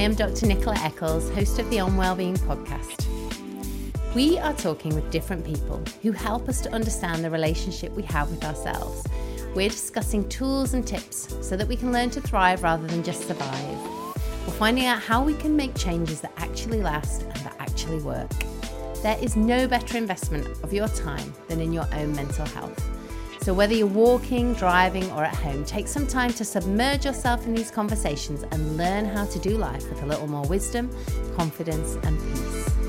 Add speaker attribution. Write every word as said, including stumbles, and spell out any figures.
Speaker 1: am Doctor Nicola Eccles, host of the On Wellbeing podcast. We are talking with different people who help us to understand the relationship we have with ourselves. We're discussing tools and tips so that we can learn to thrive rather than just survive. We're finding out how we can make changes that actually last and that actually work. There is no better investment of your time than in your own mental health. So whether you're walking, driving, or at home, take some time to submerge yourself in these conversations and learn how to do life with a little more wisdom, confidence, and peace.